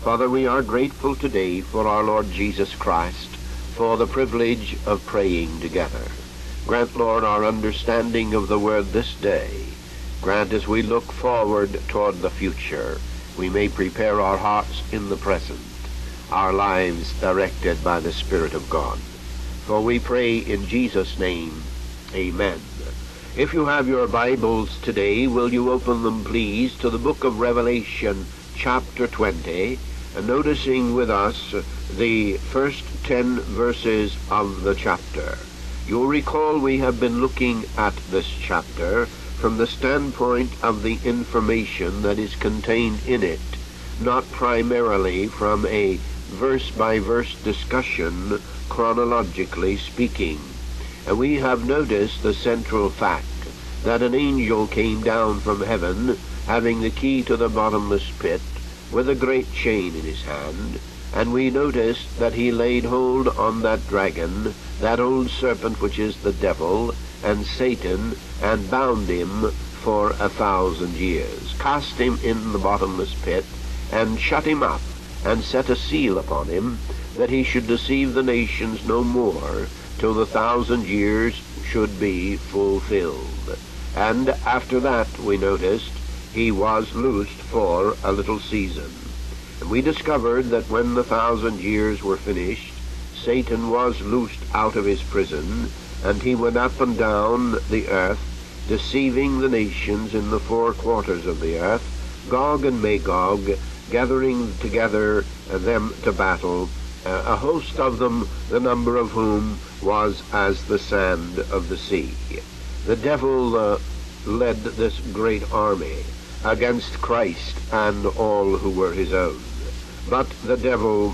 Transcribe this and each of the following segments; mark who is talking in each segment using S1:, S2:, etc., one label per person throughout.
S1: Father, we are grateful today for our Lord Jesus Christ, for the privilege of praying together. Grant, Lord, our understanding of the Word this day. Grant as we look forward toward the future, we may prepare our hearts in the present, our lives directed by the Spirit of God. For we pray in Jesus' name, amen. If you have your Bibles today, will you open them, please, to the book of Revelation, chapter 20, noticing with us the first 10 verses of the chapter. You'll recall we have been looking at this chapter from the standpoint of the information that is contained in it, not primarily from a verse-by-verse discussion, chronologically speaking. And we have noticed the central fact that an angel came down from heaven, having the key to the bottomless pit, with a great chain in his hand, and we noticed that he laid hold on that dragon, that old serpent which is the devil, and Satan, and bound him for 1,000 years, cast him in the bottomless pit, and shut him up, and set a seal upon him, that he should deceive the nations no more, till the 1,000 years should be fulfilled. And after that, we noticed, he was loosed for a little season. And we discovered that when the 1,000 years were finished, Satan was loosed out of his prison, and he went up and down the earth, deceiving the nations in the four quarters of the earth, Gog and Magog, gathering together them to battle, a host of them, the number of whom was as the sand of the sea. The devil led this great army against Christ and all who were his own. But the devil,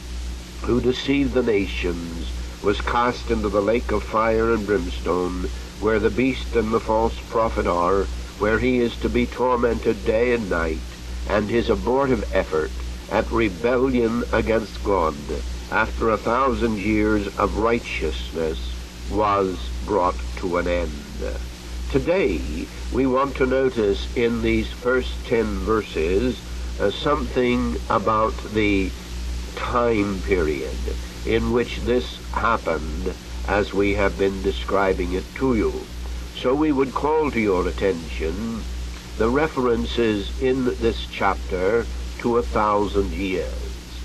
S1: who deceived the nations, was cast into the lake of fire and brimstone, where the beast and the false prophet are, where he is to be tormented day and night, and his abortive effort at rebellion against God, after 1,000 years of righteousness, was brought to an end. Today, we want to notice in these first 10 verses something about the time period in which this happened, as we have been describing it to you. So we would call to your attention the references in this chapter to 1,000 years.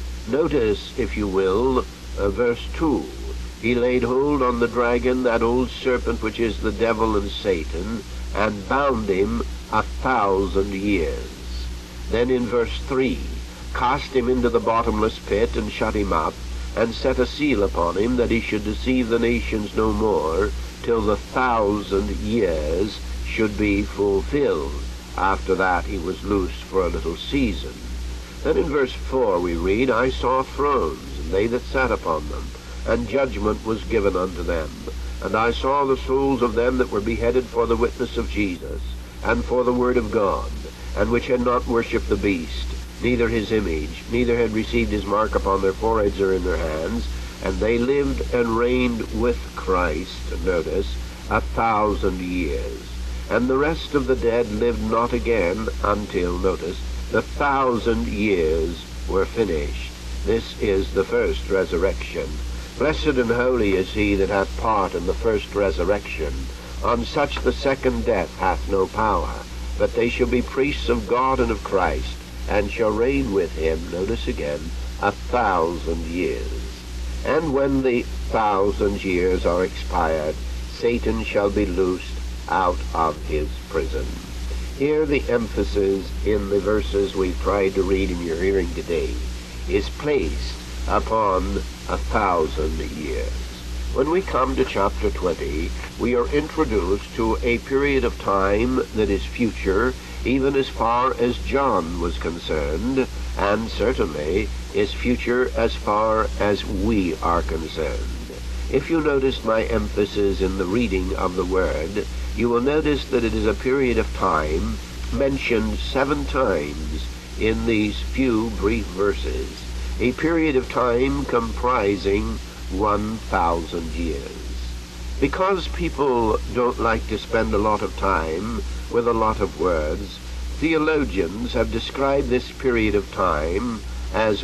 S1: Notice, if you will, verse 2. He laid hold on the dragon, that old serpent which is the devil and Satan, and bound him 1,000 years. Then in verse 3, cast him into the bottomless pit, and shut him up, and set a seal upon him, that he should deceive the nations no more, till the 1,000 years should be fulfilled. After that he was loosed for a little season. Then in verse 4 we read, I saw thrones, and they that sat upon them, and judgment was given unto them. And I saw the souls of them that were beheaded for the witness of Jesus, and for the word of God, and which had not worshipped the beast, neither his image, neither had received his mark upon their foreheads or in their hands, and they lived and reigned with Christ, notice, 1,000 years. And the rest of the dead lived not again until, notice, the 1,000 years were finished. This is the first resurrection. Blessed and holy is he that hath part in the first resurrection. On such the second death hath no power, but they shall be priests of God and of Christ, and shall reign with him, notice again, 1,000 years. And when the 1,000 years are expired, Satan shall be loosed out of his prison. Here the emphasis in the verses we've tried to read in your hearing today is placed upon 1,000 years. When we come to chapter 20, we are introduced to a period of time that is future, even as far as John was concerned, and certainly is future as far as we are concerned. If you notice my emphasis in the reading of the Word, you will notice that it is a period of time mentioned 7 times in these few brief verses, a period of time comprising 1,000 years. Because people don't like to spend a lot of time with a lot of words, theologians have described this period of time as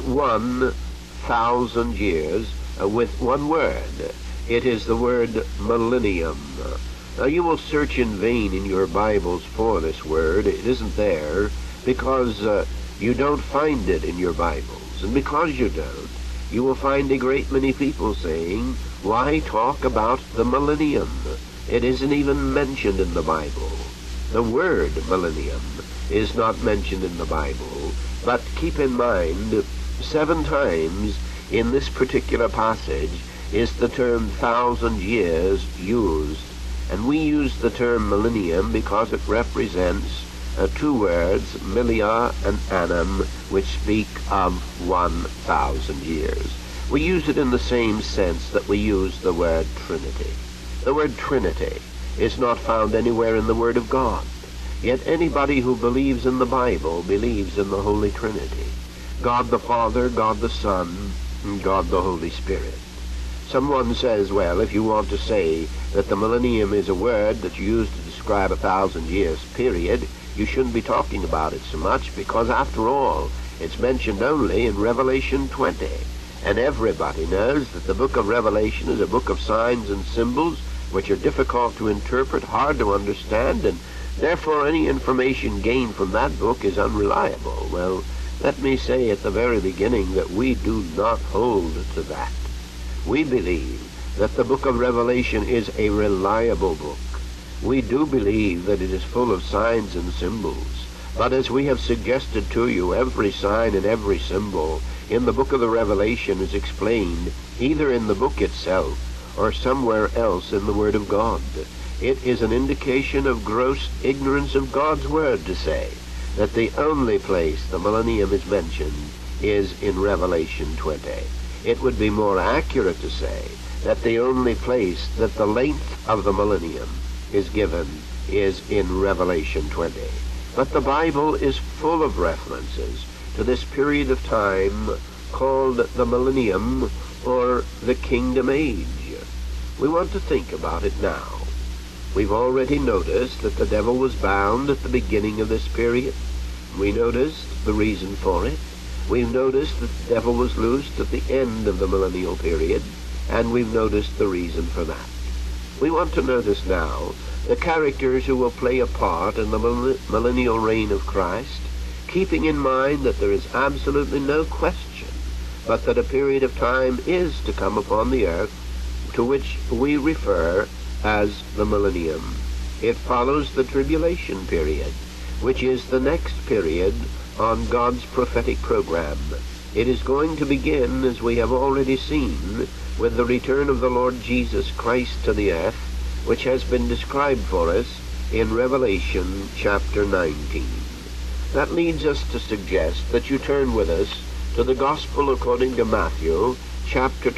S1: 1,000 years with one word. It is the word millennium. Now you will search in vain in your Bibles for this word. It isn't there because you don't find it in your Bibles. And because you don't, you will find a great many people saying, why talk about the millennium? It isn't even mentioned in the Bible. The word millennium is not mentioned in the Bible, but keep in mind, 7 times in this particular passage is the term 1,000 years used. And we use the term millennium because it represents 2 words, millia and annum, which speak of 1,000 years. We use it in the same sense that we use the word Trinity. The word Trinity is not found anywhere in the Word of God. Yet anybody who believes in the Bible believes in the Holy Trinity. God the Father, God the Son, and God the Holy Spirit. Someone says, well, if you want to say that the millennium is a word that's used to describe 1,000 years period, you shouldn't be talking about it so much because, after all, it's mentioned only in Revelation 20. And everybody knows that the book of Revelation is a book of signs and symbols which are difficult to interpret, hard to understand, and therefore any information gained from that book is unreliable. Well, let me say at the very beginning that we do not hold to that. We believe that the book of Revelation is a reliable book. We do believe that it is full of signs and symbols. But as we have suggested to you, every sign and every symbol in the book of the Revelation is explained either in the book itself or somewhere else in the Word of God. It is an indication of gross ignorance of God's Word to say that the only place the millennium is mentioned is in Revelation 20. It would be more accurate to say that the only place that the length of the millennium is given is in Revelation 20. But the Bible is full of references to this period of time called the millennium or the kingdom age. We want to think about it now. We've already noticed that the devil was bound at the beginning of this period. We noticed the reason for it. We've noticed that the devil was loosed at the end of the millennial period, and we've noticed the reason for that. We want to notice now the characters who will play a part in the millennial reign of Christ, keeping in mind that there is absolutely no question but that a period of time is to come upon the earth to which we refer as the millennium. It follows the tribulation period, which is the next period on God's prophetic program. It is going to begin, as we have already seen, with the return of the Lord Jesus Christ to the earth, which has been described for us in Revelation chapter 19. That leads us to suggest that you turn with us to the Gospel according to Matthew chapter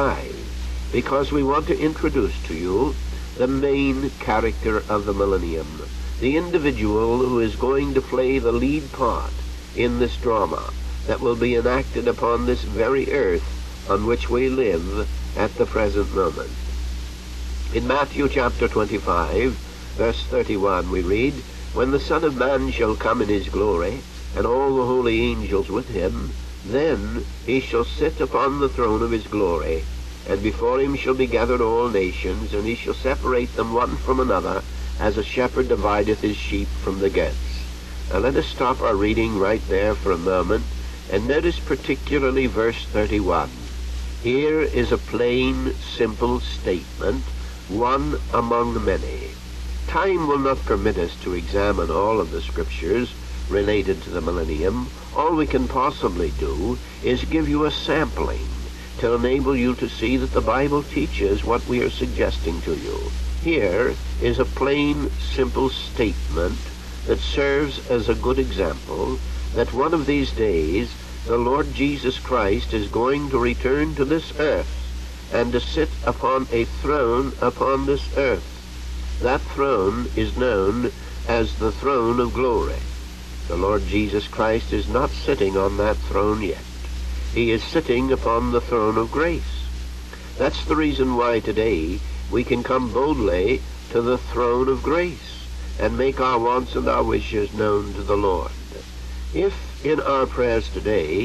S1: 25, because we want to introduce to you the main character of the millennium, the individual who is going to play the lead part in this drama that will be enacted upon this very earth on which we live at the present moment. In Matthew chapter 25, verse 31, we read, "When the Son of Man shall come in his glory, and all the holy angels with him, then he shall sit upon the throne of his glory, and before him shall be gathered all nations, and he shall separate them one from another, as a shepherd divideth his sheep from the goats." Now let us stop our reading right there for a moment, and notice particularly verse 31. Here is a plain, simple statement, one among many. Time will not permit us to examine all of the scriptures related to the millennium. All we can possibly do is give you a sampling to enable you to see that the Bible teaches what we are suggesting to you. Here is a plain, simple statement that serves as a good example that one of these days the Lord Jesus Christ is going to return to this earth and to sit upon a throne upon this earth. That throne is known as the throne of glory. The Lord Jesus Christ is not sitting on that throne yet. He is sitting upon the throne of grace. That's the reason why today we can come boldly to the throne of grace and make our wants and our wishes known to the Lord. If in our prayers today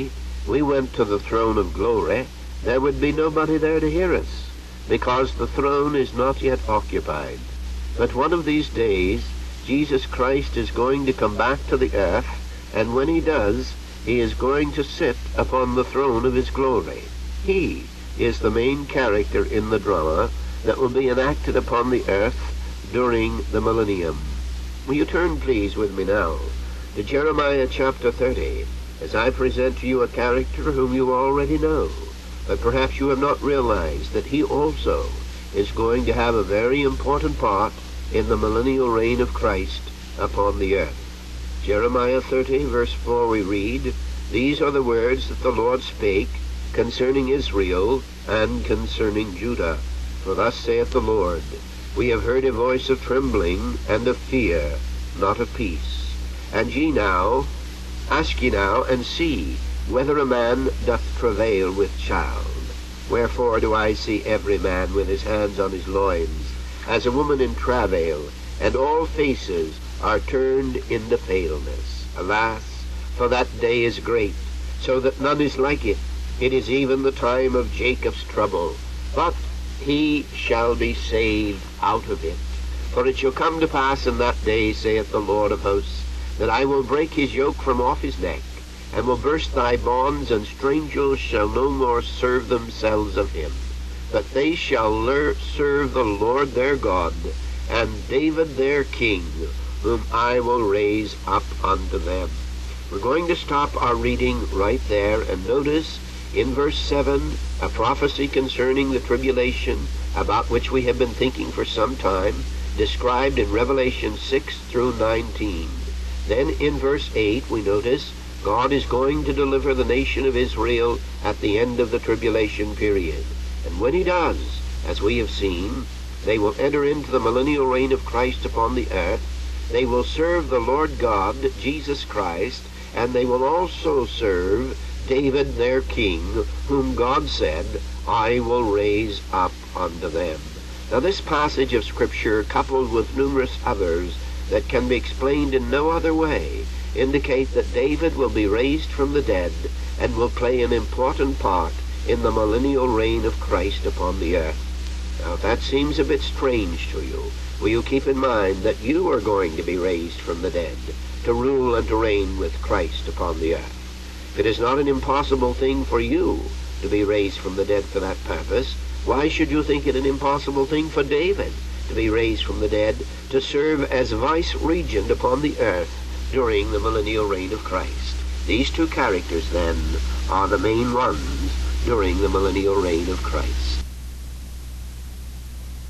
S1: we went to the throne of glory, there would be nobody there to hear us, because the throne is not yet occupied. But one of these days, Jesus Christ is going to come back to the earth, and when he does, he is going to sit upon the throne of his glory. He is the main character in the drama that will be enacted upon the earth during the millennium. Will you turn, please, with me now to Jeremiah chapter 30, as I present to you a character whom you already know, but perhaps you have not realized that he also is going to have a very important part in the millennial reign of Christ upon the earth. Jeremiah 30, verse 4, we read, "These are the words that the Lord spake concerning Israel and concerning Judah. For thus saith the Lord, We have heard a voice of trembling and of fear, not of peace. And ask ye now, and see, whether a man doth travail with child. Wherefore do I see every man with his hands on his loins, as a woman in travail, and all faces are turned into paleness. Alas, for that day is great, so that none is like it. It is even the time of Jacob's trouble, but he shall be saved out of it. For it shall come to pass in that day, saith the Lord of hosts, that I will break his yoke from off his neck, and will burst thy bonds, and strangers shall no more serve themselves of him. But they shall serve the Lord their God, and David their king, whom I will raise up unto them." We're going to stop our reading right there, and notice in verse 7, a prophecy concerning the tribulation, about which we have been thinking for some time, described in Revelation 6 through 19. Then in verse 8, we notice God is going to deliver the nation of Israel at the end of the tribulation period. And when he does, as we have seen, they will enter into the millennial reign of Christ upon the earth. They will serve the Lord God, Jesus Christ, and they will also serve David their king, whom God said, I will raise up unto them. Now this passage of Scripture, coupled with numerous others that can be explained in no other way, indicate that David will be raised from the dead and will play an important part in the millennial reign of Christ upon the earth. Now if that seems a bit strange to you, will you keep in mind that you are going to be raised from the dead to rule and to reign with Christ upon the earth. It is not an impossible thing for you to be raised from the dead for that purpose. Why should you think it an impossible thing for David to be raised from the dead to serve as vice-regent upon the earth during the millennial reign of Christ? These two characters, then, are the main ones during the millennial reign of Christ.